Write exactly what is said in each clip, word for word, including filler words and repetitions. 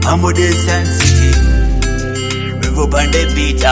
Humble the Sun City, Revo Bande Bita.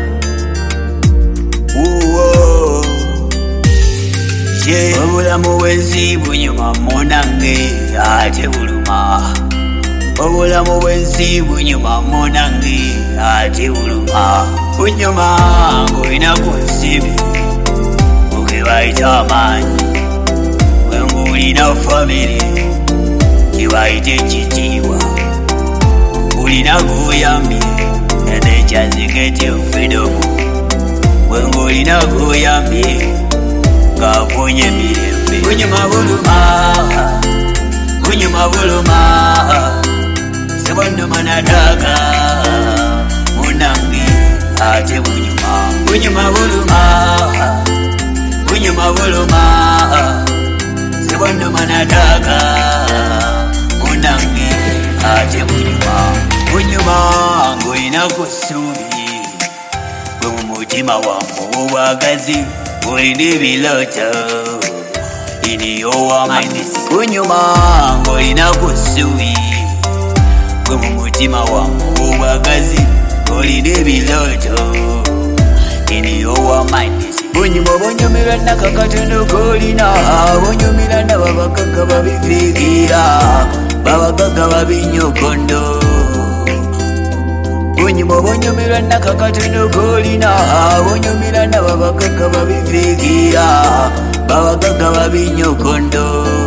Whoa, yeah. Obula muwenzi bunyuma monange ate buluma. Obula muwenzi bunyuma monange ate buluma. Bunyuma ngolina kunsibi ukebaita amanyi wengulina family kibaite ekitiibwa ulina goyambye enekyazigetye freedom wengulina goyambye ng'afunye emirembe. Bunyuma buluma bunyuma buluma sebwannuma nataka munange ate bunyuma. Bunyuma buluma bunyuma buluma sebwannuma nataka munange ate bunyuma. Bunyuma ng'olina ku ssuubi gwe mu mutima wamwe obwagazi olina ebiroto iniyowamanisi. Bunyuma ng'olina ku ssuubi gwe mu mutima wamwe obwagazi olina ebiroto iniyowamanisi. Bunyuma obonyumira nakakatono k'olina abonyumira nababagaga babiviigira babagaga babinyokondo. Bunyuma obonyumira nakakatono k'olina abonyumira nababagaga babiviigira babagaga babinyokondo.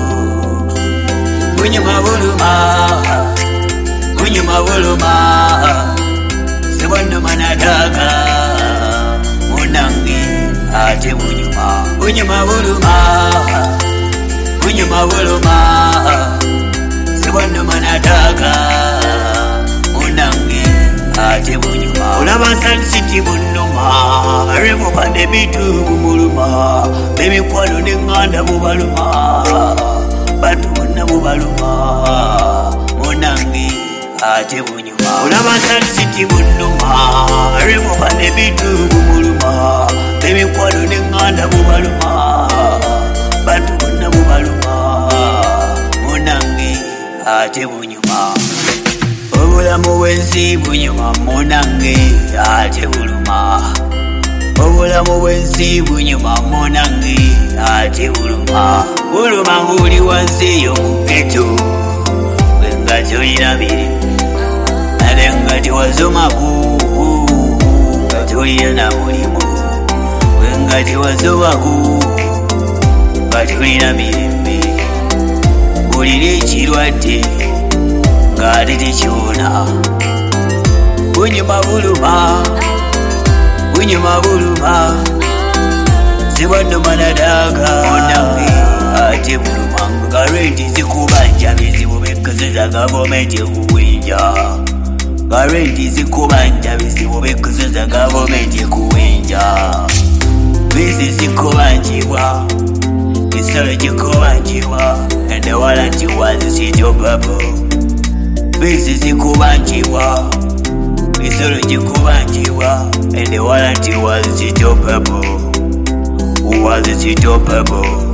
Bunyuma buluma bunyuma buluma sebwannuma nataka munange ate bunyuma. Bunyuma buluma bunyuma buluma sebwannuma nataka munange ate bunyuma. Olaba Sun City bunnuma Revo Bande Bita bumuluma bemikwano n'eŋŋanda bubaluma bantu bonna bubaluma munange ate bunyuma. Olaba Sun City bunnuma Revo Bande Bita bumuluma bemikwano n'eŋŋanda bubaluma bantu bonna bubaluma munange ate bunyuma. Obulamu bw'ensi bunyuma munange ate buluma. Obulamu bw'ensi bunyuma munange ate buluma. Buluma ng'oli wansi eyo mu ghetto nga tolina mirimu ate nga tewasomaku nga tolina na mulimu nga tewasomaku nga tolina mirembe olina ekirwadde ng'ate tekiwona. Bunyuma buluma bunyuma buluma sebwannuma nataka munange ate buluma. Nga renti zikubanja bizibu b'ekkoze gavumenti ekuwinja nga renti zikubanja bizibu b'ekkoze gavumenti ekuwinja. Bizi zikubanjibwa kisolo gikubanjibwa and the warranty was sit your bubble. Bizi zikubanjibwa kisolo gikubanjibwa and the warranty was sit your bubble. Who was sit your bubble?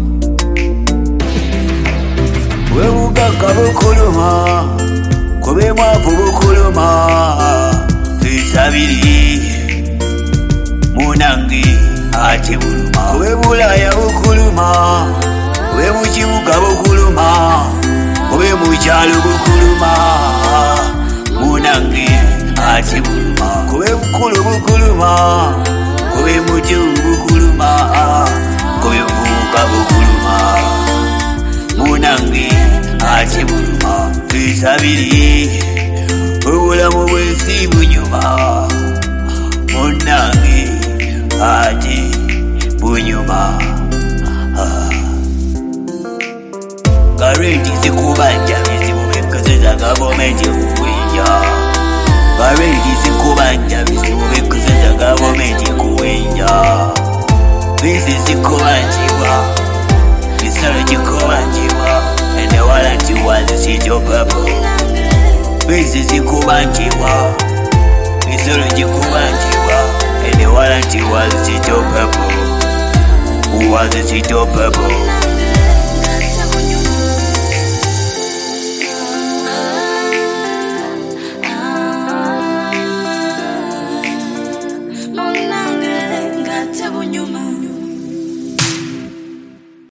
Webugagga bukuluma kube mwavu bukuluma bisabiri munange ate buluma. Kube bulaya bukuluma kube mukibuga bukuluma kube mukyalo bukuluma munange ate buluma. Kube bukulu bukuluma kube mukibu bukuluma kube buvubuka bukuluma munange ate buluma. Bisabiri obulamu bw'ensi bunyuma munange ate bunyuma. Nga renti zikubanja bizibu b'ekkoze za gavumenti ekuwinja nga renti zikubanja bizibu b'ekkoze za gavumenti ekuwinja. Bizi zikubanjibwa kisolo gikubanjibwa and the warranty was sit your bubble. Bizi zikubanjibwa kisolo gikubanjibwa and the warranty was sit your bubble. Who was sit your bubble? nyuma.